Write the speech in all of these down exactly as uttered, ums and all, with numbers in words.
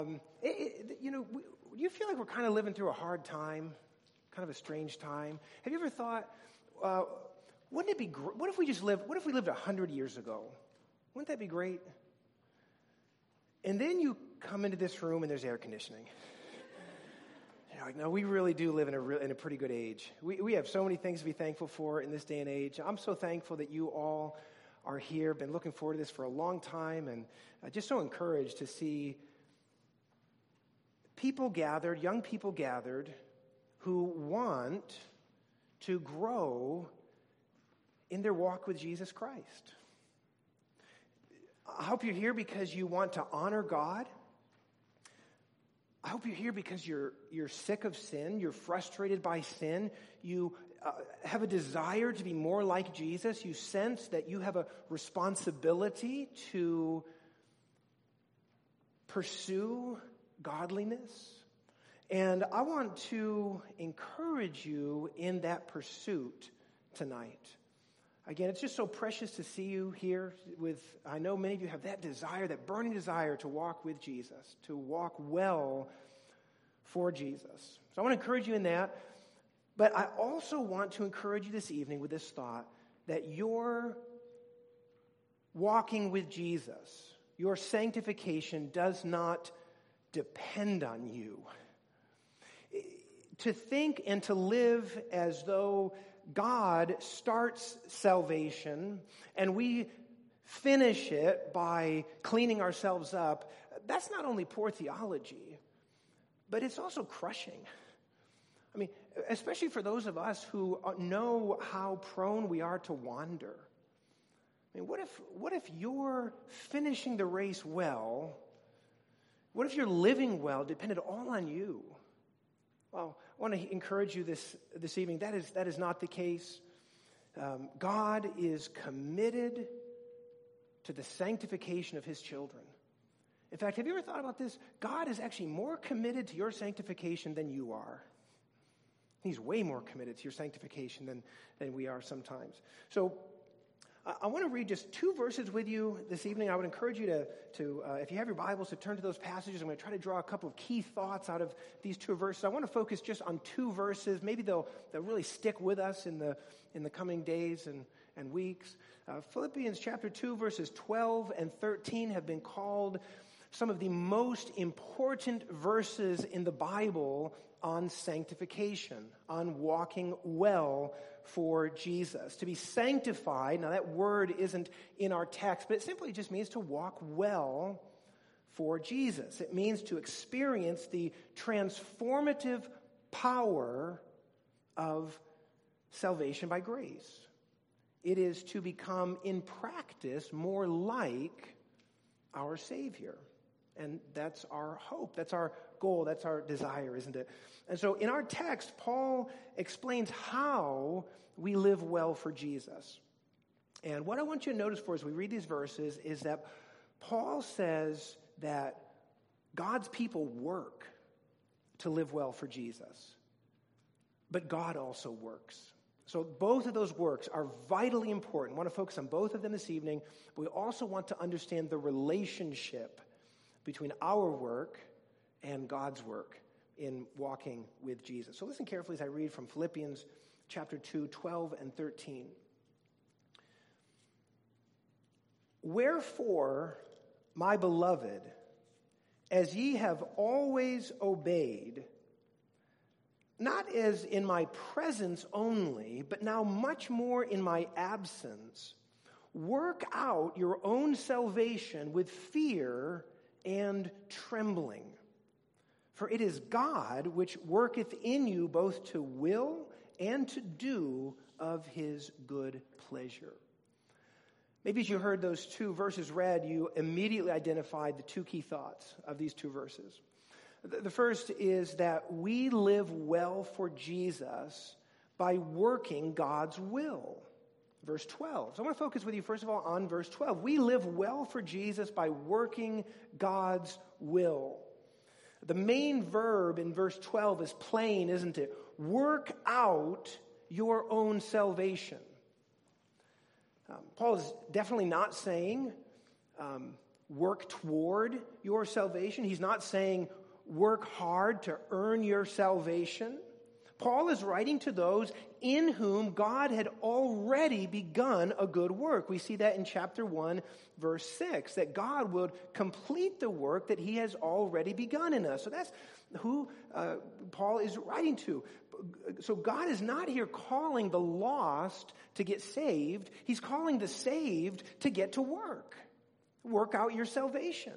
Um, it, it, you know, we, do you feel like we're kind of living through a hard time, kind of a strange time? Have you ever thought, uh, wouldn't it be great? What if we just lived, what if we lived a hundred years ago? Wouldn't that be great? And then you come into this room and there's air conditioning. You're like, no, we really do live in a, re- in a pretty good age. We, we have so many things to be thankful for in this day and age. I'm so thankful that you all are here. Been looking forward to this for a long time, and uh, just so encouraged to see people gathered, young people gathered, who want to grow in their walk with Jesus Christ. I hope you're here because you want to honor God. I hope you're here because you're you're sick of sin, you're frustrated by sin, you uh, have a desire to be more like Jesus, you sense that you have a responsibility to pursue godliness. And I want to encourage you in that pursuit tonight. Again, it's just so precious to see you here with, I know many of you have that desire, that burning desire to walk with Jesus, to walk well for Jesus. So I want to encourage you in that. But I also want to encourage you this evening with this thought that your walking with Jesus, your sanctification does not depend on you. To think and to live as though God starts salvation and we finish it by cleaning ourselves up, that's not only poor theology, but it's also crushing. I mean, especially for those of us who know how prone we are to wander. I mean, what if what if you're finishing the race well? What if you're living well depended all on you? Well, I want to encourage you this, this evening. That is, that is not the case. Um, God is committed to the sanctification of his children. In fact, have you ever thought about this? God is actually more committed to your sanctification than you are. He's way more committed to your sanctification than, than we are sometimes. So uh, I want to read just two verses with you this evening. I would encourage you to, to uh, if you have your Bibles, to turn to those passages. I'm going to try to draw a couple of key thoughts out of these two verses. I want to focus just on two verses. Maybe they'll, they'll really stick with us in the, in the coming days and, and weeks. Uh, Philippians chapter two, verses twelve and thirteen have been called some of the most important verses in the Bible on sanctification, on walking well for Jesus. To be sanctified, now that word isn't in our text, but it simply just means to walk well for Jesus. It means to experience the transformative power of salvation by grace. It is to become, in practice, more like our Savior. And that's our hope. That's our goal. That's our desire, isn't it? And so in our text, Paul explains how we live well for Jesus. And what I want you to notice for as we read these verses is that Paul says that God's people work to live well for Jesus. But God also works. So both of those works are vitally important. I want to focus on both of them this evening. But we also want to understand the relationship between our work and God's work in walking with Jesus. So listen carefully as I read from Philippians chapter two, twelve and thirteen. Wherefore, my beloved, as ye have always obeyed, not as in my presence only, but now much more in my absence, work out your own salvation with fear and trembling. For it is God which worketh in you both to will and to do of his good pleasure. Maybe as you heard those two verses read, you immediately identified the two key thoughts of these two verses. The first is that we live well for Jesus by working God's will. Verse twelve. So I want to focus with you, first of all, on verse twelve. We live well for Jesus by working God's will. The main verb in verse twelve is plain, isn't it? Work out your own salvation. Um, Paul is definitely not saying um, work toward your salvation. He's not saying work hard to earn your salvation. Paul is writing to those in whom God had already begun a good work. We see that in chapter one, verse six, that God would complete the work that he has already begun in us. So that's who uh, Paul is writing to. So God is not here calling the lost to get saved. He's calling the saved to get to work. Work out your salvation.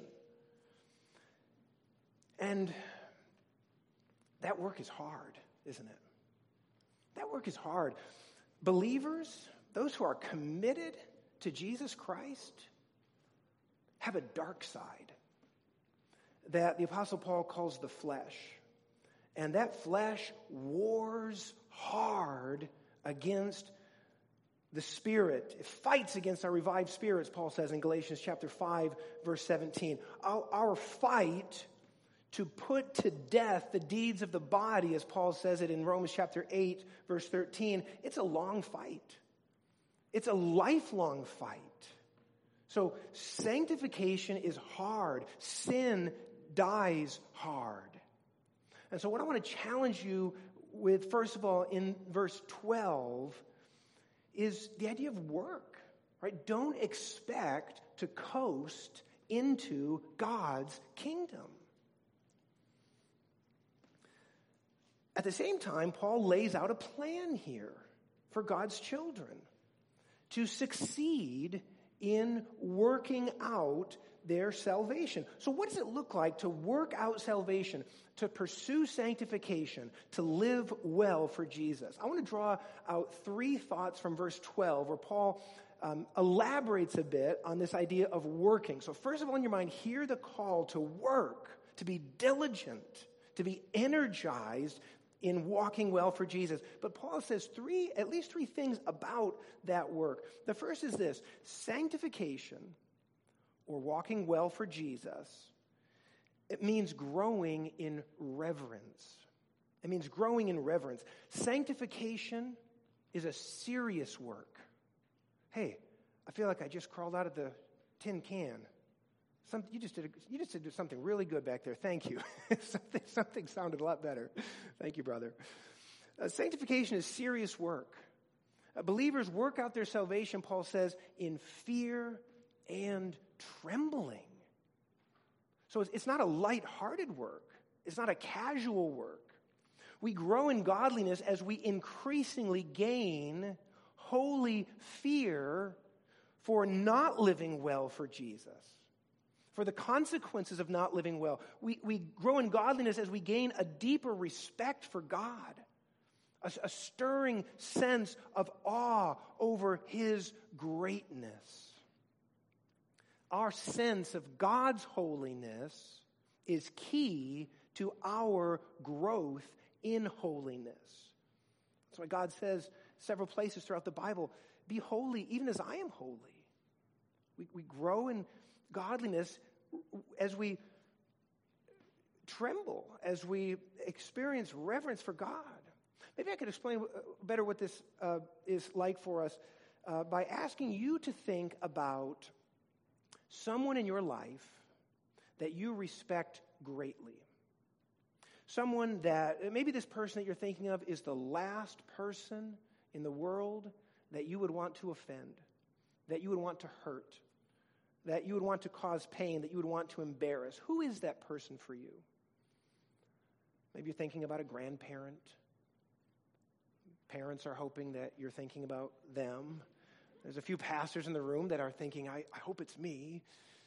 And that work is hard, isn't it? That work is hard. Believers, those who are committed to Jesus Christ, have a dark side that the Apostle Paul calls the flesh. And that flesh wars hard against the Spirit. It fights against our revived spirits, Paul says in Galatians chapter five, verse seventeen. Our, our fight to put to death the deeds of the body, as Paul says it in Romans chapter eight, verse thirteen, it's a long fight. It's a lifelong fight. So sanctification is hard. Sin dies hard. And so what I want to challenge you with, first of all, in verse twelve, is the idea of work, right? Don't expect to coast into God's kingdom. At the same time, Paul lays out a plan here for God's children to succeed in working out their salvation. So what does it look like to work out salvation, to pursue sanctification, to live well for Jesus? I want to draw out three thoughts from verse twelve where Paul um, elaborates a bit on this idea of working. So first of all, in your mind, hear the call to work, to be diligent, to be energized in walking well for Jesus. But Paul says three, at least three things about that work. The first is this: sanctification, or walking well for Jesus, it means growing in reverence. It means growing in reverence. Sanctification is a serious work. Hey, I feel like I just crawled out of the tin can. Some, you just did a, you just did something really good back there. Thank you. something, something sounded a lot better. Thank you, brother. Uh, sanctification is serious work. Uh, believers work out their salvation, Paul says, in fear and trembling. So it's, it's not a light-hearted work. It's not a casual work. We grow in godliness as we increasingly gain holy fear for not living well for Jesus, for the consequences of not living well. We, we grow in godliness as we gain a deeper respect for God, a, a stirring sense of awe over his greatness. Our sense of God's holiness is key to our growth in holiness. That's why God says several places throughout the Bible, be holy even as I am holy. We, we grow in godliness as we tremble, as we experience reverence for God. Maybe I could explain better what this uh, is like for us uh, by asking you to think about someone in your life that you respect greatly. Someone that, maybe this person that you're thinking of is the last person in the world that you would want to offend, that you would want to hurt, that you would want to cause pain, that you would want to embarrass. Who is that person for you? Maybe you're thinking about a grandparent. Parents are hoping that you're thinking about them. There's a few pastors in the room that are thinking, I, I hope it's me.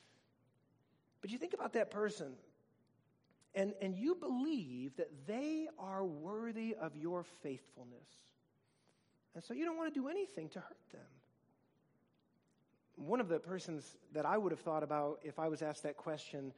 But you think about that person, and, and you believe that they are worthy of your faithfulness. And so you don't want to do anything to hurt them. One of the persons that I would have thought about if I was asked that question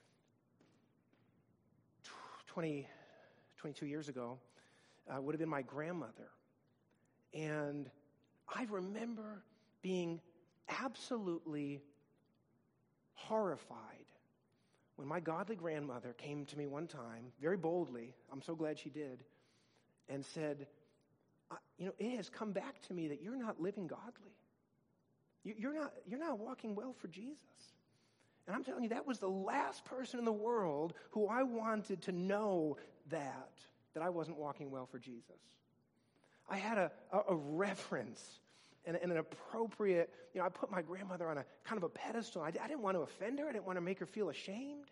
twenty, twenty-two years ago uh, would have been my grandmother. And I remember being absolutely horrified when my godly grandmother came to me one time, very boldly, I'm so glad she did, and said, you know, it has come back to me that you're not living godly. You're not, you're not walking well for Jesus. And I'm telling you, that was the last person in the world who I wanted to know that, that I wasn't walking well for Jesus. I had a, a, a reverence and, and an appropriate, you know, I put my grandmother on a kind of a pedestal. I, I didn't want to offend her. I didn't want to make her feel ashamed.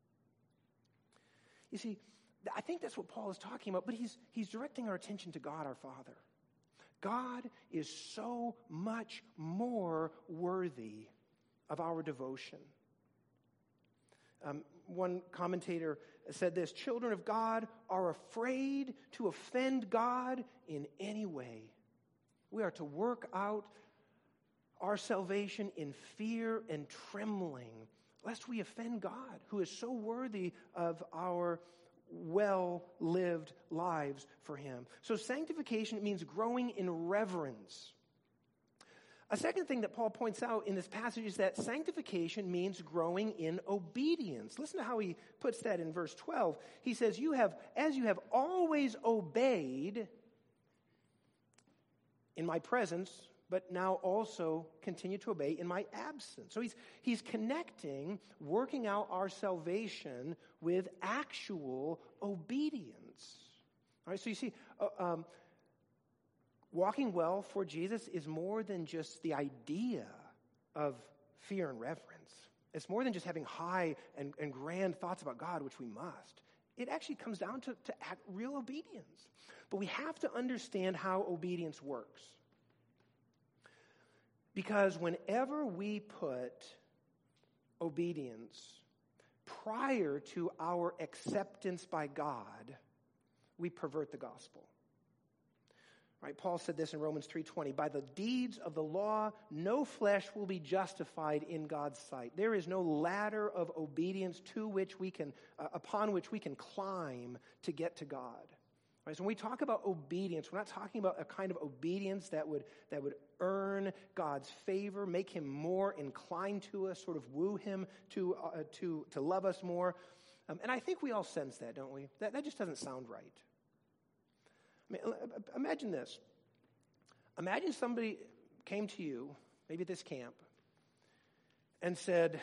You see, I think that's what Paul is talking about, but he's, he's directing our attention to God our Father. God is so much more worthy of our devotion. Um, one commentator said this: children of God are afraid to offend God in any way. We are to work out our salvation in fear and trembling, lest we offend God, who is so worthy of our well-lived lives for him. So sanctification means growing in reverence. A second thing that Paul points out in this passage is that sanctification means growing in obedience. Listen to how he puts that in verse twelve. He says, "You have, as you have always obeyed in my presence, but now also continue to obey in my absence." So he's, he's connecting working out our salvation with actual obedience. All right, so you see, uh, um, walking well for Jesus is more than just the idea of fear and reverence. It's more than just having high and, and grand thoughts about God, which we must. It actually comes down to, to act, real obedience. But we have to understand how obedience works. Because whenever we put obedience prior to our acceptance by God, we pervert the gospel. Right? Paul said this in Romans three twenty, "By the deeds of the law, no flesh will be justified in God's sight. There is no ladder of obedience to which we can, uh, upon which we can climb to get to God." Right? So when we talk about obedience, we're not talking about a kind of obedience that would that would earn God's favor, make him more inclined to us, sort of woo him to uh, to to love us more. Um, and I think we all sense that, don't we? That that just doesn't sound right. I mean, imagine this. Imagine somebody came to you, maybe at this camp, and said,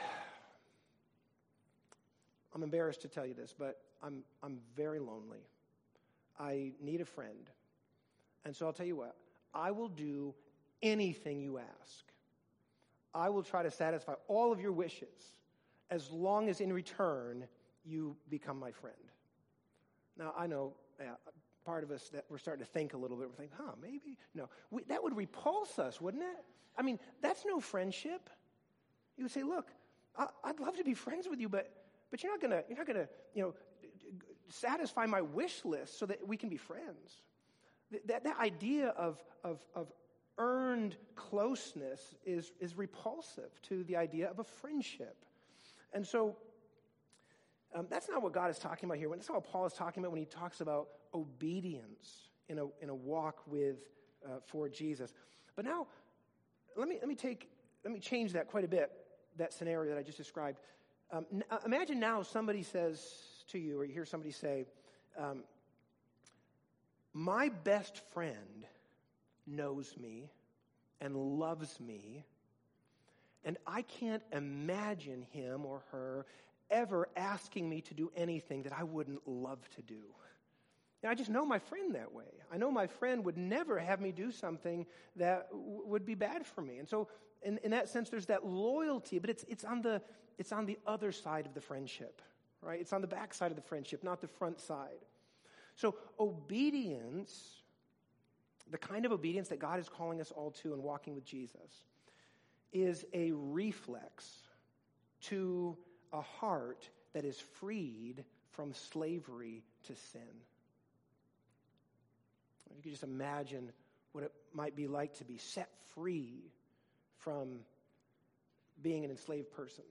"I'm embarrassed to tell you this, but I'm I'm very lonely. I need a friend. And so I'll tell you what, I will do anything you ask. I will try to satisfy all of your wishes as long as in return you become my friend." Now, I know yeah, part of us that we're starting to think a little bit. We're thinking, huh, maybe? No, we, that would repulse us, wouldn't it? I mean, that's no friendship. You would say, look, I, I'd love to be friends with you, but but you're not gonna you're not gonna you know satisfy my wish list so that we can be friends. That that idea of of of earned closeness is is repulsive to the idea of a friendship, and so um, that's not what God is talking about here. That's not what Paul is talking about when he talks about obedience in a in a walk with uh, for Jesus. But now, let me let me take let me change that quite a bit. That scenario that I just described. Um, n- imagine now somebody says to you, or you hear somebody say, um, "My best friend knows me and loves me, and I can't imagine him or her ever asking me to do anything that I wouldn't love to do. And I just know my friend that way. I know my friend would never have me do something that w- would be bad for me." And so in, in that sense, there's that loyalty, but it's it's on the it's on the other side of the friendship, right? It's on the back side of the friendship, not the front side. So obedience, the kind of obedience that God is calling us all to in walking with Jesus, is a reflex to a heart that is freed from slavery to sin. You could just imagine what it might be like to be set free from being an enslaved person.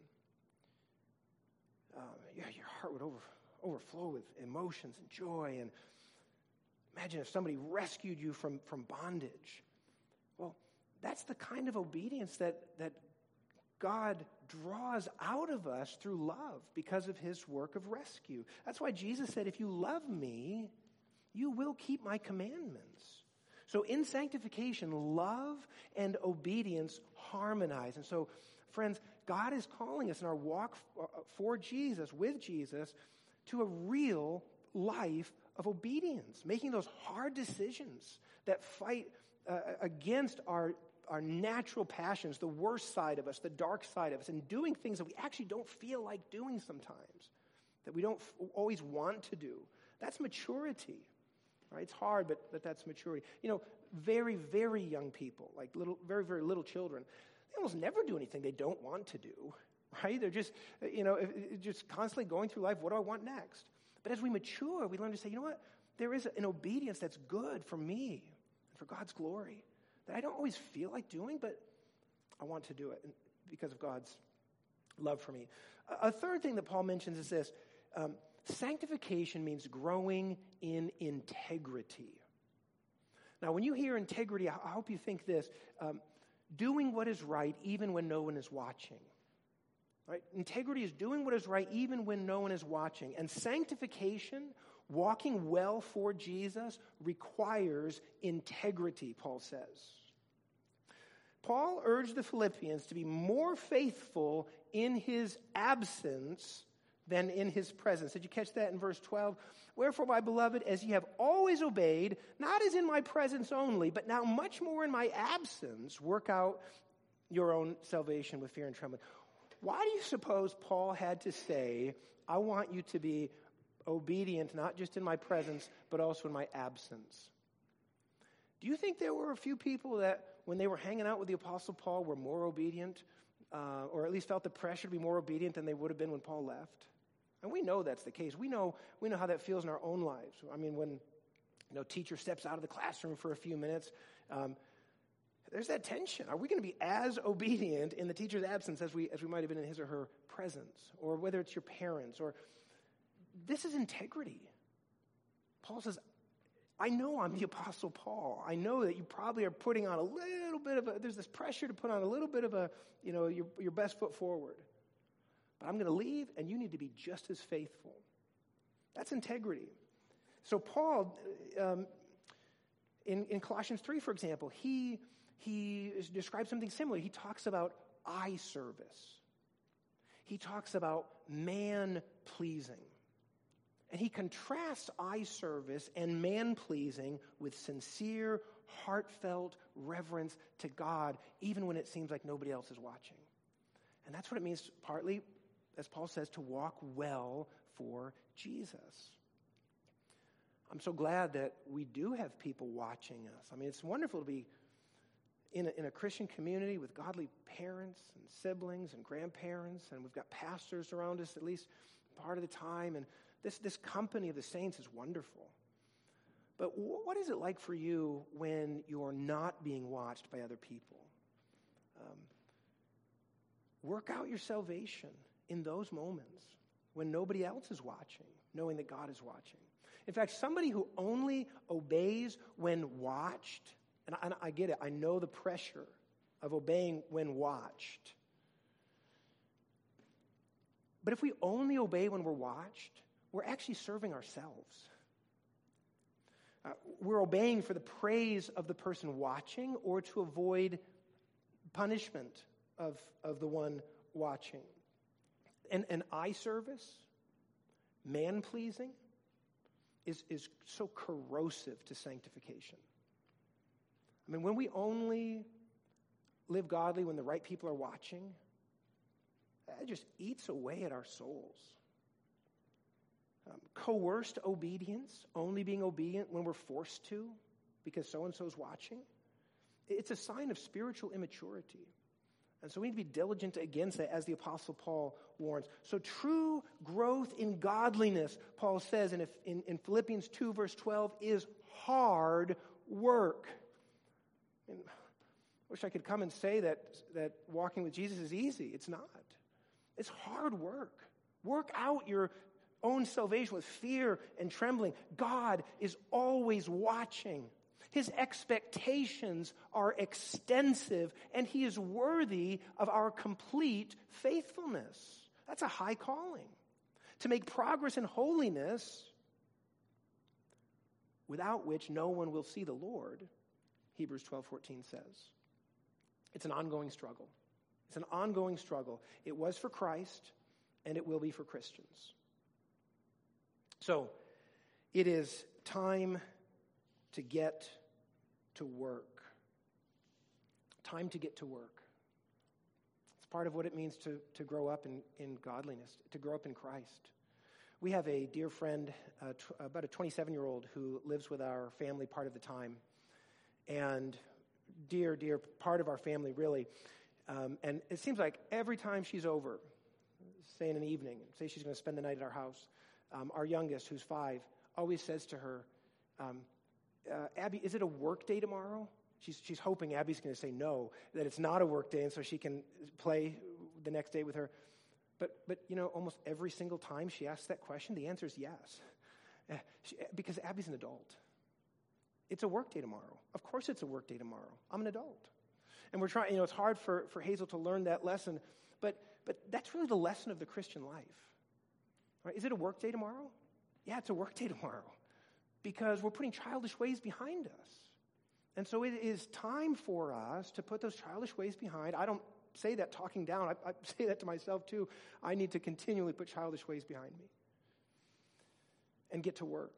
Um, yeah, your heart would over, overflow with emotions and joy. And imagine if somebody rescued you from, from bondage. Well, that's the kind of obedience that, that God draws out of us through love because of his work of rescue. That's why Jesus said, "If you love me, you will keep my commandments." So in sanctification, love and obedience harmonize. And so, friends, God is calling us in our walk for Jesus, with Jesus, to a real life of obedience, making those hard decisions that fight uh, against our, our natural passions, the worst side of us, the dark side of us, and doing things that we actually don't feel like doing sometimes, that we don't f- always want to do. That's maturity, right? It's hard, but, but that's maturity. You know, very, very young people, like little, very, very little children, they almost never do anything they don't want to do, right? They're just, you know, just constantly going through life, what do I want next? But as we mature, we learn to say, you know what? There is an obedience that's good for me and for God's glory that I don't always feel like doing, but I want to do it because of God's love for me. A third thing that Paul mentions is this. Um, sanctification means growing in integrity. Now, when you hear integrity, I hope you think this. Um, doing what is right even when no one is watching. Right? Integrity is doing what is right even when no one is watching. And sanctification, walking well for Jesus, requires integrity, Paul says. Paul urged the Philippians to be more faithful in his absence than in his presence. Did you catch that in verse twelve? Wherefore, my beloved, as ye have always obeyed, not as in my presence only, but now much more in my absence, work out your own salvation with fear and trembling. Why do you suppose Paul had to say, I want you to be obedient, not just in my presence, but also in my absence? Do you think there were a few people that, when they were hanging out with the Apostle Paul, were more obedient, uh, or at least felt the pressure to be more obedient than they would have been when Paul left? And we know that's the case. We know we know how that feels in our own lives. I mean, when you know, teacher steps out of the classroom for a few minutes, um, there's that tension. Are we going to be as obedient in the teacher's absence as we as we might have been in his or her presence? Or whether it's your parents, or this is integrity. Paul says, I know I'm the Apostle Paul. I know that you probably are putting on a little bit of a, there's this pressure to put on a little bit of a, you know, your, your best foot forward. But I'm going to leave, and you need to be just as faithful. That's integrity. So Paul, um, in, in Colossians three, for example, he... He describes something similar. He talks about eye service. He talks about man-pleasing. And he contrasts eye service and man-pleasing with sincere, heartfelt reverence to God, even when it seems like nobody else is watching. And that's what it means, partly, as Paul says, to walk well for Jesus. I'm so glad that we do have people watching us. I mean, it's wonderful to be In a, in a Christian community with godly parents and siblings and grandparents, and we've got pastors around us at least part of the time, and this, this company of the saints is wonderful. But w- what is it like for you when you're not being watched by other people? Um, work out your salvation in those moments when nobody else is watching, knowing that God is watching. In fact, somebody who only obeys when watched, and I, and I get it. I know the pressure of obeying when watched. But if we only obey when we're watched, we're actually serving ourselves. Uh, we're obeying for the praise of the person watching or to avoid punishment of, of the one watching. And, and eye service, man-pleasing, is, is so corrosive to sanctification. I mean, when we only live godly when the right people are watching, that just eats away at our souls. Um, coerced obedience, only being obedient when we're forced to because so-and-so is watching, it's a sign of spiritual immaturity. And so we need to be diligent against it, as the Apostle Paul warns. So true growth in godliness, Paul says in, in, in Philippians two, verse twelve, is hard work. I mean, I wish I could come and say that, that walking with Jesus is easy. It's not. It's hard work. Work out your own salvation with fear and trembling. God is always watching. His expectations are extensive, and he is worthy of our complete faithfulness. That's a high calling. To make progress in holiness, without which no one will see the Lord, Hebrews twelve fourteen says. It's an ongoing struggle. It's an ongoing struggle. It was for Christ, and it will be for Christians. So, it is time to get to work. Time to get to work. It's part of what it means to, to grow up in, in godliness, to grow up in Christ. We have a dear friend, uh, t- about a twenty-seven-year-old, who lives with our family part of the time. And dear, dear part of our family, really. Um, and it seems like every time she's over, say in an evening, say she's going to spend the night at our house, um, our youngest, who's five, always says to her, um, uh, Abby, is it a work day tomorrow? She's, she's hoping Abby's going to say no, that it's not a work day, and so she can play the next day with her. But, but you know, almost every single time she asks that question, the answer is yes. Uh, she, because Abby's an adult. It's a work day tomorrow. Of course it's a work day tomorrow. I'm an adult. And we're trying, you know, it's hard for, for Hazel to learn that lesson, but but that's really the lesson of the Christian life. Right? Is it a work day tomorrow? Yeah, it's a work day tomorrow because we're putting childish ways behind us. And so it is time for us to put those childish ways behind. I don't say that talking down. I, I say that to myself too. I need to continually put childish ways behind me and get to work.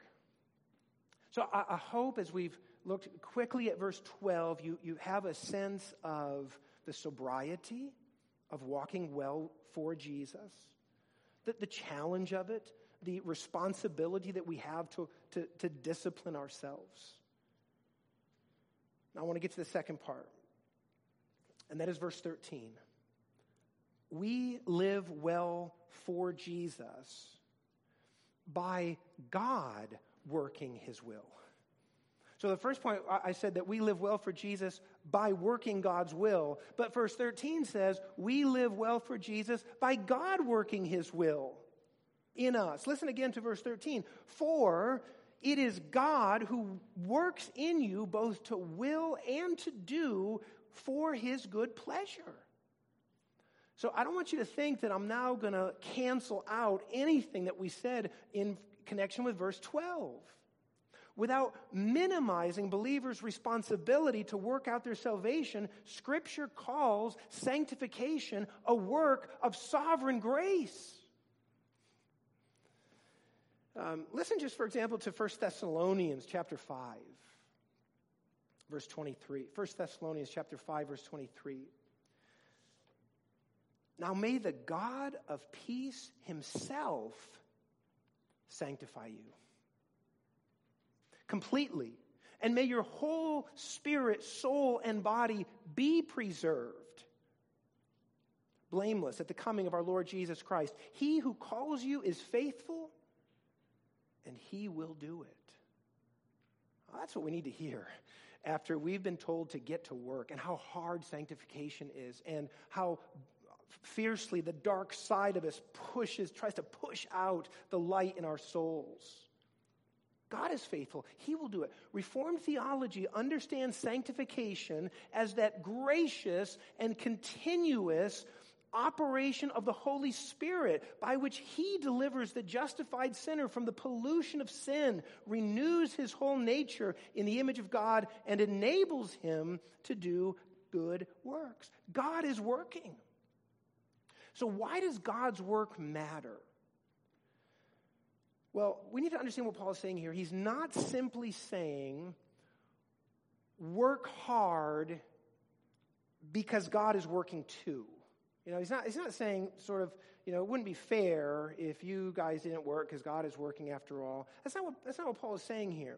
So I, I hope as we've looked quickly at verse twelve, you, you have a sense of the sobriety of walking well for Jesus, the, the challenge of it, the responsibility that we have to, to, to discipline ourselves. Now I want to get to the second part, and that is verse thirteen. We live well for Jesus by God working his will. So the first point, I said that we live well for Jesus by working God's will. But verse thirteen says, we live well for Jesus by God working his will in us. Listen again to verse thirteen. For it is God who works in you both to will and to do for his good pleasure. So I don't want you to think that I'm now going to cancel out anything that we said in connection with verse twelve. Without minimizing believers' responsibility to work out their salvation, Scripture calls sanctification a work of sovereign grace. Um, listen just, for example, to First Thessalonians chapter five, verse twenty-three. First Thessalonians chapter five, verse twenty-three. Now may the God of peace himself sanctify you completely, and may your whole spirit, soul, and body be preserved blameless at the coming of our Lord Jesus Christ. He who calls you is faithful, and he will do it. Well, that's what we need to hear after we've been told to get to work, and how hard sanctification is, and how fiercely the dark side of us pushes, tries to push out the light in our souls. God is faithful. He will do it. Reformed theology understands sanctification as that gracious and continuous operation of the Holy Spirit by which he delivers the justified sinner from the pollution of sin, renews his whole nature in the image of God, and enables him to do good works. God is working. So why does God's work matter? Well, we need to understand what Paul is saying here. He's not simply saying, work hard because God is working too. You know, he's not, he's not saying sort of, you know, it wouldn't be fair if you guys didn't work because God is working after all. That's not what, that's not what Paul is saying here.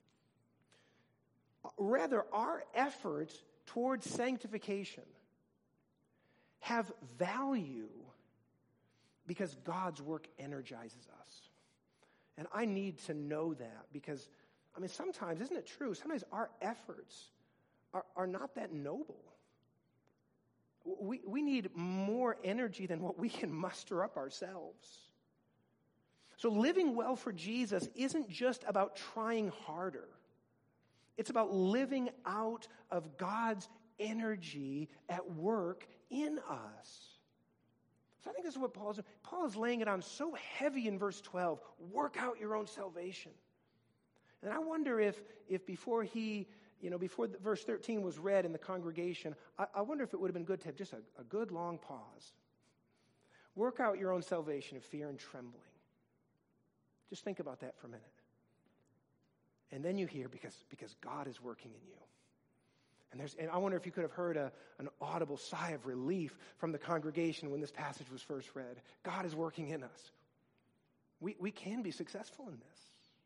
Rather, our efforts towards sanctification have value because God's work energizes us. And I need to know that because, I mean, sometimes, isn't it true? Sometimes our efforts are, are not that noble. We, we need more energy than what we can muster up ourselves. So living well for Jesus isn't just about trying harder. It's about living out of God's energy at work in us. So I think this is what Paul is, Paul is laying it on so heavy in verse twelve. Work out your own salvation. And I wonder if, if before he You know, before the, verse thirteen was read in the congregation, I, I wonder if it would have been good to have just a, a good long pause. Work out your own salvation of fear and trembling. Just think about that for a minute. And then you hear, because, because God is working in you. And there's, and I wonder if you could have heard a, an audible sigh of relief from the congregation when this passage was first read. God is working in us. We, we can be successful in this.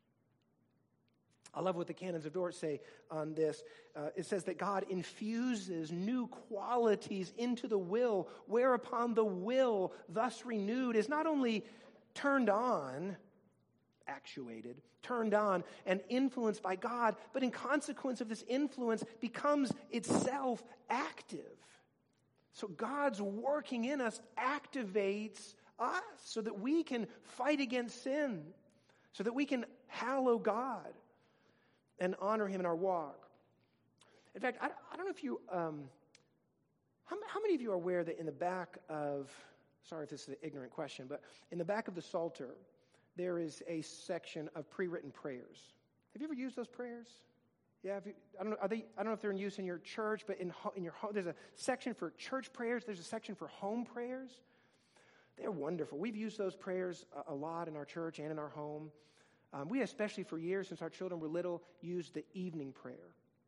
I love what the Canons of Dort say on this. Uh, it says that God infuses new qualities into the will, whereupon the will, thus renewed, is not only turned on, actuated, turned on, and influenced by God, but in consequence of this influence becomes itself active. So God's working in us activates us so that we can fight against sin, so that we can hallow God and honor Him in our walk. In fact, I, I don't know if you, um, how, how many of you are aware that in the back of, sorry if this is an ignorant question, but in the back of the Psalter, there is a section of pre-written prayers. Have you ever used those prayers? Yeah, you, I don't know. Are they? I don't know if they're in use in your church, but in in your home, there's a section for church prayers. There's a section for home prayers. They're wonderful. We've used those prayers a, a lot in our church and in our home. Um, we especially for years, since our children were little, used the evening prayer.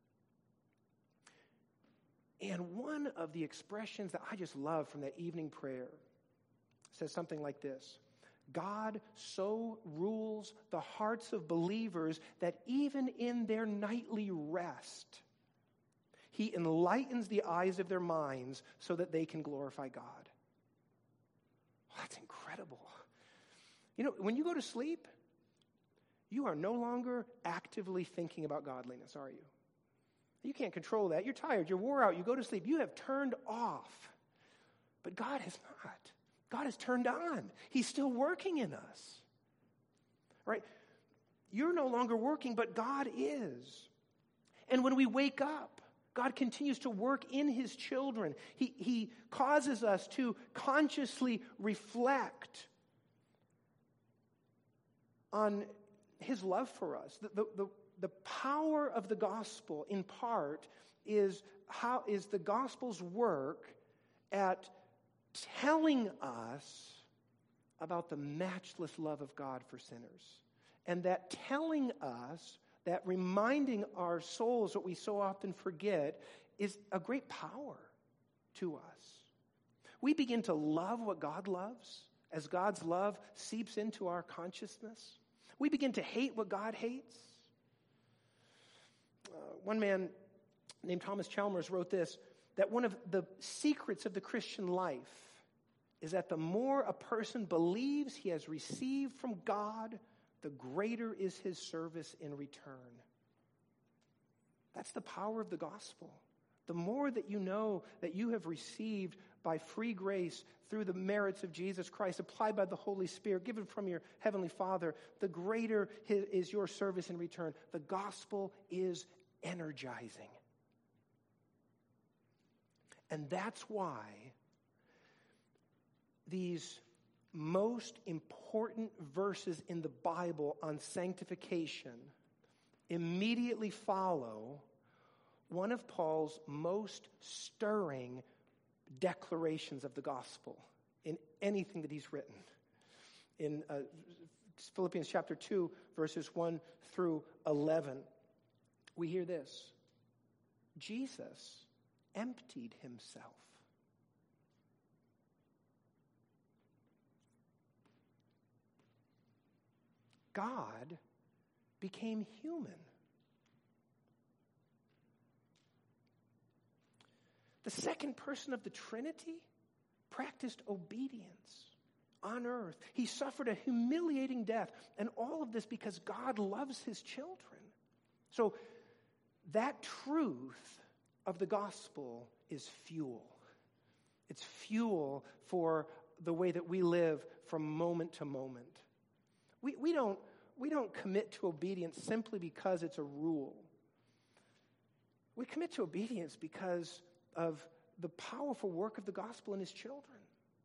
And one of the expressions that I just love from that evening prayer says something like this: God so rules the hearts of believers that even in their nightly rest, He enlightens the eyes of their minds so that they can glorify God. Oh, that's incredible. You know, when you go to sleep, you are no longer actively thinking about godliness, are you? You can't control that. You're tired. You're wore out. You go to sleep. You have turned off. But God has not. God has turned on. He's still working in us. Right? You're no longer working, but God is. And when we wake up, God continues to work in His children. He, he causes us to consciously reflect on His love for us. The, the, the, the power of the gospel, in part, is how is the gospel's work at telling us about the matchless love of God for sinners. And that telling us, that reminding our souls what we so often forget, is a great power to us. We begin to love what God loves as God's love seeps into our consciousness. We begin to hate what God hates. Uh, one man named Thomas Chalmers wrote this, that one of the secrets of the Christian life is that the more a person believes he has received from God, the greater is his service in return. That's the power of the gospel. The more that you know that you have received by free grace through the merits of Jesus Christ, applied by the Holy Spirit, given from your Heavenly Father, the greater is your service in return. The gospel is energizing. And that's why these most important verses in the Bible on sanctification immediately follow one of Paul's most stirring declarations of the gospel in anything that he's written. In uh, Philippians chapter two, verses one through eleven, we hear this: Jesus emptied himself. God became human. The second person of the Trinity practiced obedience on earth. He suffered a humiliating death, and all of this because God loves His children. So that truth of the gospel is fuel. It's fuel for the way that we live from moment to moment. We, we don't, we don't commit to obedience simply because it's a rule. We commit to obedience because of the powerful work of the gospel in His children.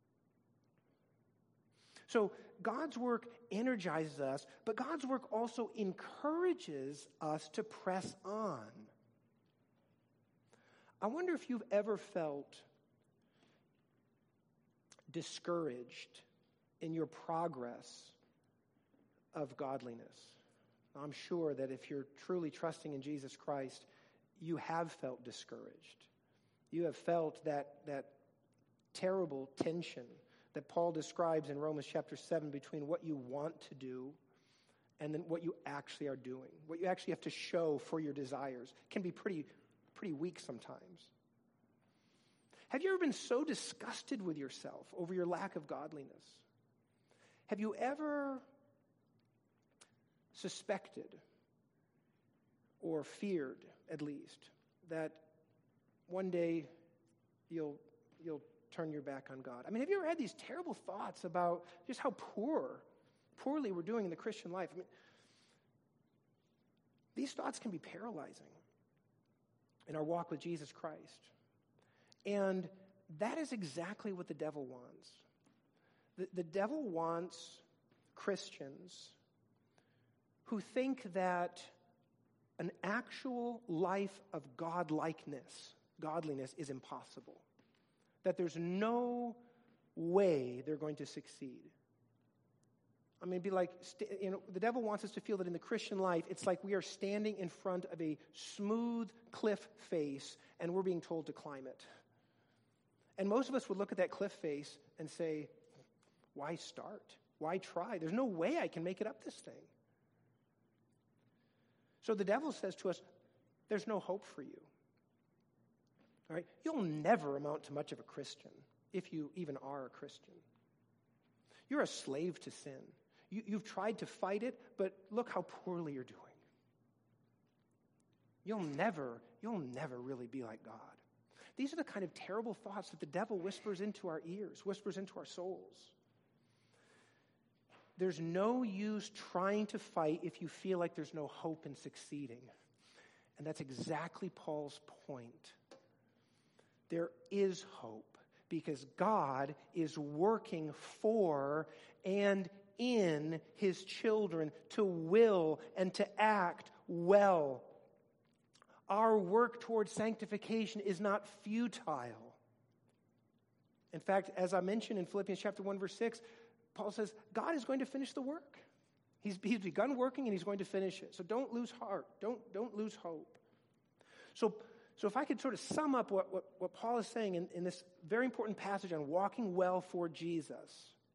So God's work energizes us, but God's work also encourages us to press on. I wonder if you've ever felt discouraged in your progress of godliness. I'm sure that if you're truly trusting in Jesus Christ, you have felt discouraged. You have felt that, that terrible tension that Paul describes in Romans chapter seven between what you want to do and then what you actually are doing. What you actually have to show for your desires can be pretty, pretty weak sometimes. Have you ever been so disgusted with yourself over your lack of godliness? Have you ever suspected or feared, at least, that one day you'll you'll turn your back on God? I mean, have you ever had these terrible thoughts about just how poor, poorly we're doing in the Christian life? I mean, these thoughts can be paralyzing in our walk with Jesus Christ. And that is exactly what the devil wants. The, the devil wants Christians who think that an actual life of godlikeness, godliness, is impossible. That there's no way they're going to succeed. I mean, it'd be like, you know, the devil wants us to feel that in the Christian life, it's like we are standing in front of a smooth cliff face and we're being told to climb it. And most of us would look at that cliff face and say, why start? Why try? There's no way I can make it up this thing. So the devil says to us, there's no hope for you. All right? You'll never amount to much of a Christian if you even are a Christian. You're a slave to sin. You, you've tried to fight it, but look how poorly you're doing. You'll never, you'll never really be like God. These are the kind of terrible thoughts that the devil whispers into our ears, whispers into our souls. There's no use trying to fight if you feel like there's no hope in succeeding. And that's exactly Paul's point. There is hope because God is working for and in his children to will and to act well. Our work towards sanctification is not futile. In fact, as I mentioned in Philippians chapter one, verse six, Paul says, God is going to finish the work. He's, he's begun working and he's going to finish it. So don't lose heart. Don't, don't lose hope. So, so if I could sort of sum up what, what, what Paul is saying in, in this very important passage on walking well for Jesus,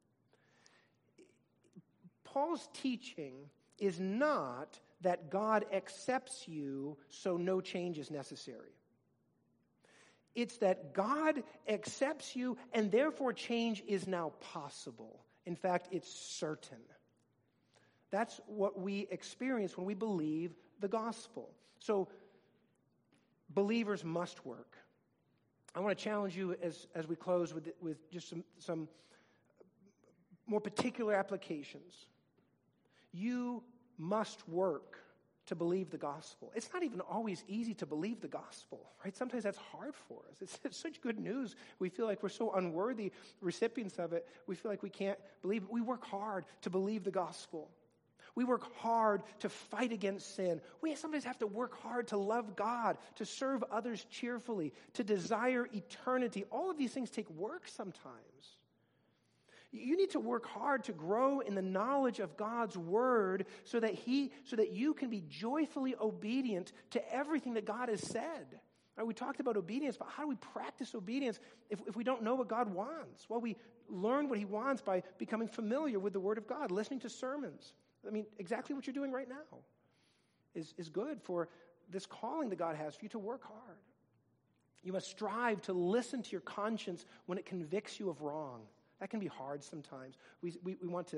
Paul's teaching is not that God accepts you so no change is necessary. It's that God accepts you and therefore change is now possible. In fact, it's certain. That's what we experience when we believe the gospel. So, believers must work. I want to challenge you as, as we close with, with just some, some more particular applications. You must work to believe the gospel. It's not even always easy to believe the gospel, right? Sometimes that's hard for us. It's, it's such good news. We feel like we're so unworthy recipients of it. We feel like we can't believe it. We work hard to believe the gospel. We work hard to fight against sin. We sometimes have to work hard to love God, to serve others cheerfully, to desire eternity. All of these things take work sometimes. You need to work hard to grow in the knowledge of God's word so that he, so that you can be joyfully obedient to everything that God has said. Right, we talked about obedience, but how do we practice obedience if, if we don't know what God wants? Well, we learn what he wants by becoming familiar with the word of God, listening to sermons. I mean, exactly what you're doing right now is, is good for this calling that God has for you to work hard. You must strive to listen to your conscience when it convicts you of wrong. That can be hard sometimes. We, we, we want to,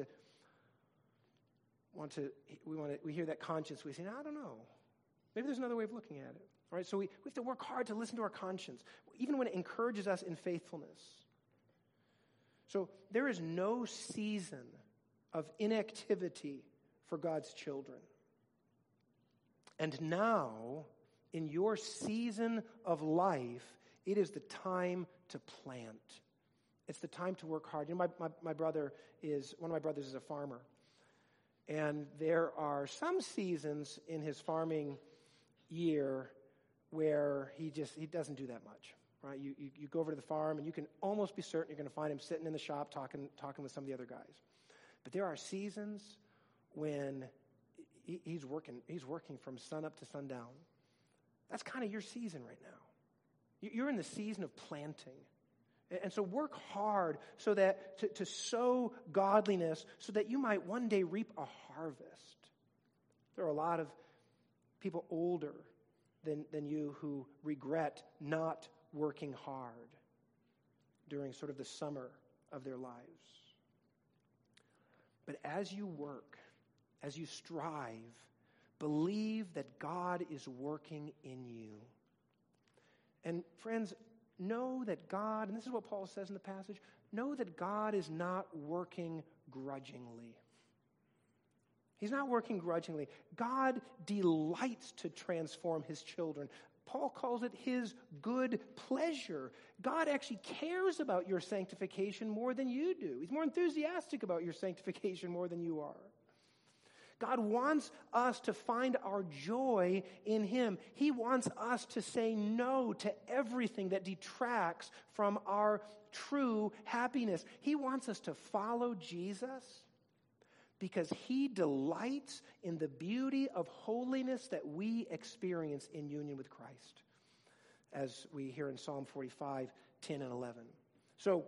want to, we want to, we hear that conscience. We say, no, I don't know. Maybe there's another way of looking at it. All right, so we, we have to work hard to listen to our conscience, even when it encourages us in faithfulness. So there is no season of inactivity for God's children. And now, in your season of life, it is the time to plant. It's the time to work hard. You know, my, my, my brother is, one of my brothers is a farmer. And there are some seasons in his farming year where he just, he doesn't do that much, right? You, you, you go over to the farm and you can almost be certain you're going to find him sitting in the shop talking, talking with some of the other guys. But there are seasons when he, he's working, he's working from sun up to sundown. That's kind of your season right now. You're in the season of planting. And so work hard so that to, to sow godliness so that you might one day reap a harvest. There are a lot of people older than, than you who regret not working hard during sort of the summer of their lives. But as you work, as you strive, believe that God is working in you. And friends, know that God, and this is what Paul says in the passage, know that God is not working grudgingly. He's not working grudgingly. God delights to transform his children. Paul calls it his good pleasure. God actually cares about your sanctification more than you do. He's more enthusiastic about your sanctification more than you are. God wants us to find our joy in him. He wants us to say no to everything that detracts from our true happiness. He wants us to follow Jesus because he delights in the beauty of holiness that we experience in union with Christ, as we hear in Psalm forty-five, ten and eleven. So,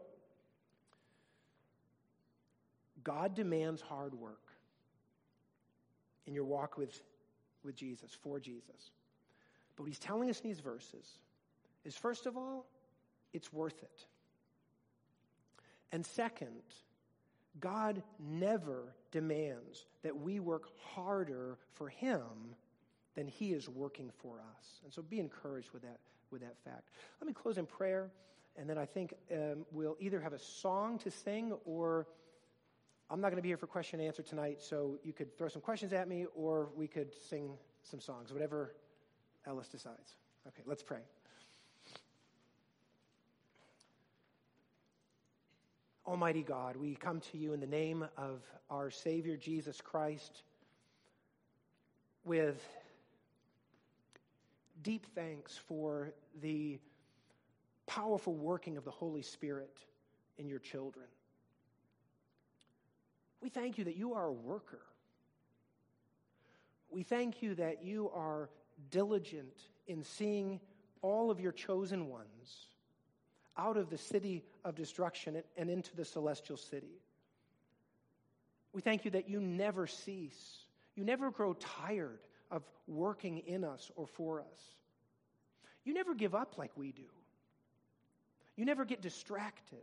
God demands hard work in your walk with, with Jesus, for Jesus. But what he's telling us in these verses is, first of all, it's worth it. And second, God never demands that we work harder for him than he is working for us. And so be encouraged with that, with that fact. Let me close in prayer, and then I think um, we'll either have a song to sing, or I'm not going to be here for question and answer tonight, so you could throw some questions at me, or we could sing some songs, whatever Ellis decides. Okay, let's pray. Almighty God, we come to you in the name of our Savior, Jesus Christ, with deep thanks for the powerful working of the Holy Spirit in your children. We thank you that you are a worker. We thank you that you are diligent in seeing all of your chosen ones out of the city of destruction and into the celestial city. We thank you that you never cease. You never grow tired of working in us or for us. You never give up like we do. You never get distracted.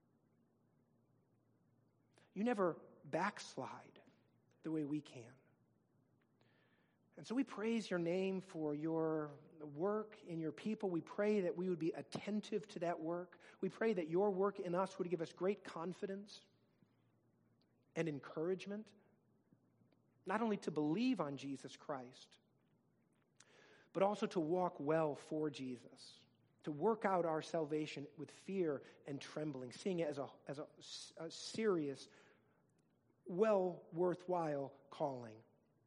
You never backslide the way we can. And so we praise your name for your work in your people. We pray that we would be attentive to that work. We pray that your work in us would give us great confidence and encouragement, not only to believe on Jesus Christ, but also to walk well for Jesus, to work out our salvation with fear and trembling, seeing it as a, as a, a serious, well worthwhile calling.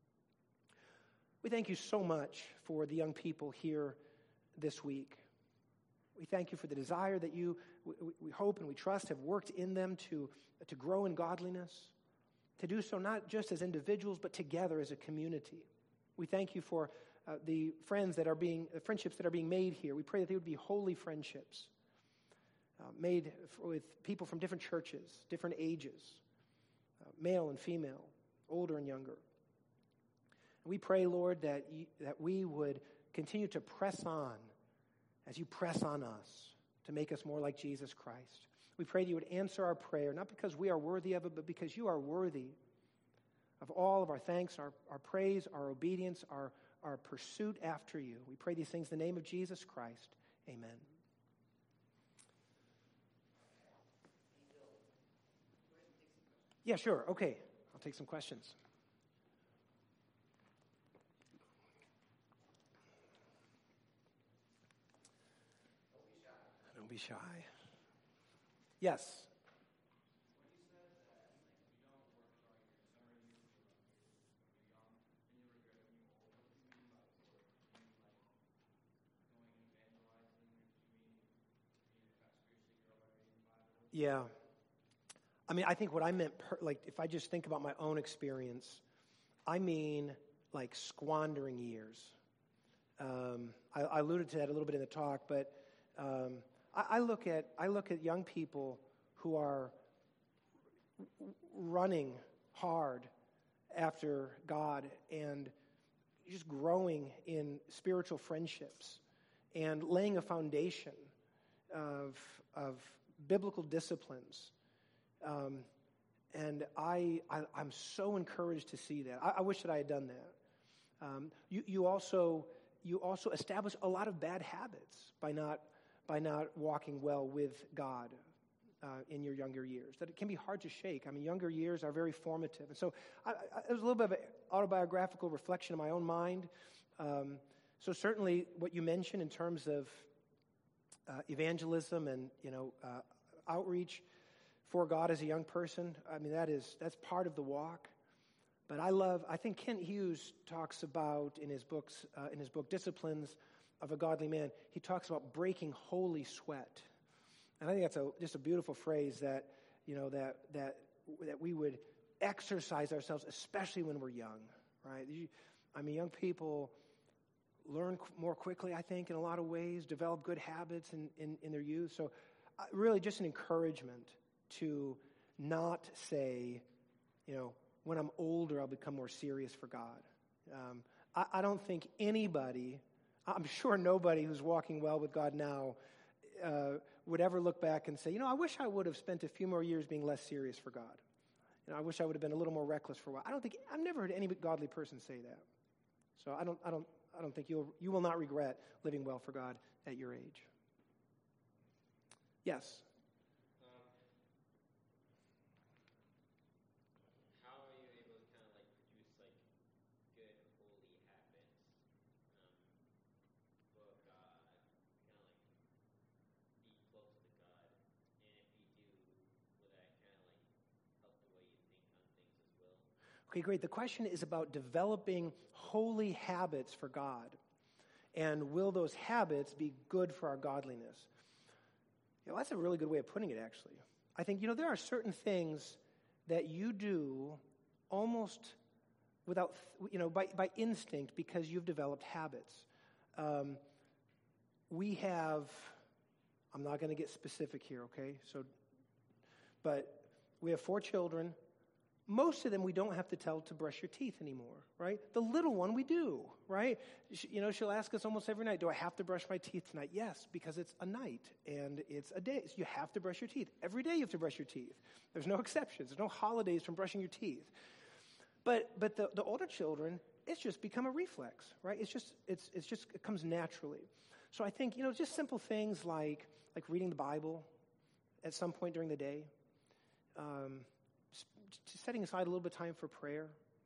We thank you so much for the young people here this week. We thank you for the desire that you, we, we hope and we trust, have worked in them to, to grow in godliness, to do so not just as individuals, but together as a community. We thank you for uh, the friends that are being, the friendships that are being made here. We pray that they would be holy friendships, uh, made for, with people from different churches, different ages, uh, male and female, older and younger. We pray, Lord, that you, that we would continue to press on as you press on us to make us more like Jesus Christ. We pray that you would answer our prayer, not because we are worthy of it, but because you are worthy of all of our thanks, our, our praise, our obedience, our, our pursuit after you. We pray these things in the name of Jesus Christ. Amen. Yeah, sure. Okay. I'll take some questions. Don't be shy. Yes. Yeah. I mean, I think what I meant, per, like, if I just think about my own experience, I mean, like, squandering years. Um, I, I alluded to that a little bit in the talk, but um, I, I look at I look at young people who are running hard after God and just growing in spiritual friendships and laying a foundation of of biblical disciplines. Um, and I, I, I'm so encouraged to see that. I, I wish that I had done that. Um, you, you also you also establish a lot of bad habits by not by not walking well with God uh, in your younger years. That it can be hard to shake. I mean, younger years are very formative. And so I, I, it was a little bit of an autobiographical reflection in my own mind. Um, so certainly what you mentioned in terms of uh, evangelism and you know uh, outreach for God as a young person, I mean, that is, that's part of the walk. But I love, I think Kent Hughes talks about in his books, uh, in his book, Disciplines of a Godly Man, he talks about breaking holy sweat. And I think that's a, just a beautiful phrase that, you know, that, that, that we would exercise ourselves, especially when we're young, right? You, I mean, young people learn more quickly, I think, in a lot of ways, develop good habits in, in, in their youth. So uh, really just an encouragement to not say, you know, when I'm older, I'll become more serious for God. Um, I, I don't think anybody, I'm sure nobody who's walking well with God now uh, would ever look back and say, you know, I wish I would have spent a few more years being less serious for God. You know, I wish I would have been a little more reckless for a while. I don't think, I've never heard any godly person say that. So I don't, I don't, I don't think you'll, you will not regret living well for God at your age. Yes. Okay, great. The question is about developing holy habits for God. And will those habits be good for our godliness? You know, that's a really good way of putting it, actually. I think, you know, there are certain things that you do almost without, you know, by, by instinct because you've developed habits. Um, we have, I'm not going to get specific here, okay? So, but we have four children. Most of them we don't have to tell to brush your teeth anymore, right? The little one we do, right? She, you know, she'll ask us almost every night, do I have to brush my teeth tonight? Yes, because it's a night and it's a day. So you have to brush your teeth. Every day you have to brush your teeth. There's no exceptions. There's no holidays from brushing your teeth. But but the, the older children, it's just become a reflex, right? It's just, it's it's just, it comes naturally. So I think, you know, just simple things like, like reading the Bible at some point during the day, um, setting aside a little bit of time for prayer.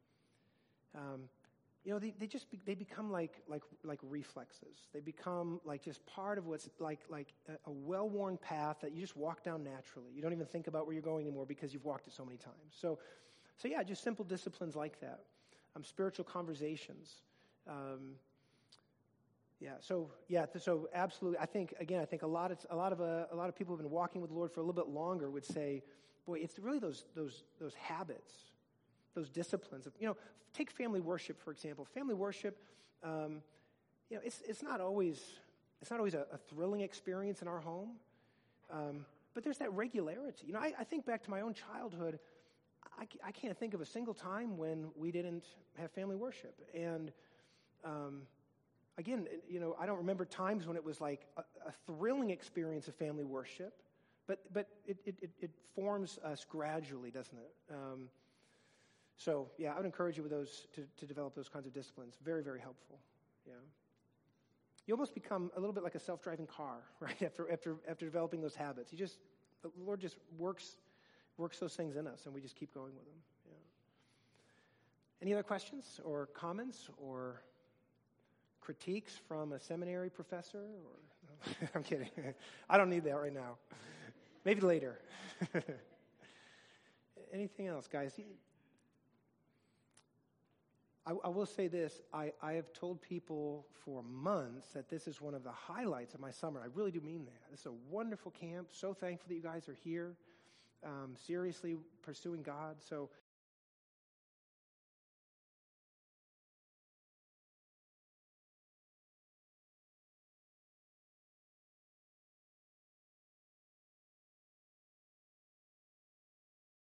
Um, you know, they, they just be, they become like like like reflexes. They become like just part of what's like like a, a well-worn path that you just walk down naturally. You don't even think about where you're going anymore because you've walked it so many times. So, so yeah, just simple disciplines like that. Um, spiritual conversations. Um, yeah. So yeah. So absolutely. I think again. I think a lot of a lot of uh, a lot of people who've been walking with the Lord for a little bit longer would say, boy, it's really those those those habits, those disciplines. You know, take family worship for example. Family worship, um, you know, it's it's not always it's not always a, a thrilling experience in our home, um, but there's that regularity. You know, I, I think back to my own childhood. I, I can't think of a single time when we didn't have family worship, and um, again, you know, I don't remember times when it was like a, a thrilling experience of family worship. But but it, it, it forms us gradually, doesn't it? Um, so, yeah, I would encourage you with those to, to develop those kinds of disciplines. Very, very helpful. Yeah. You almost become a little bit like a self-driving car, right? After after after developing those habits. You just the Lord just works works those things in us and we just keep going with them. Yeah. Any other questions or comments or critiques from a seminary professor or no, I'm kidding. I don't need that right now. Maybe later. Anything else, guys? I, I will say this. I, I have told people for months that this is one of the highlights of my summer. I really do mean that. This is a wonderful camp. So thankful that you guys are here, um, seriously pursuing God. So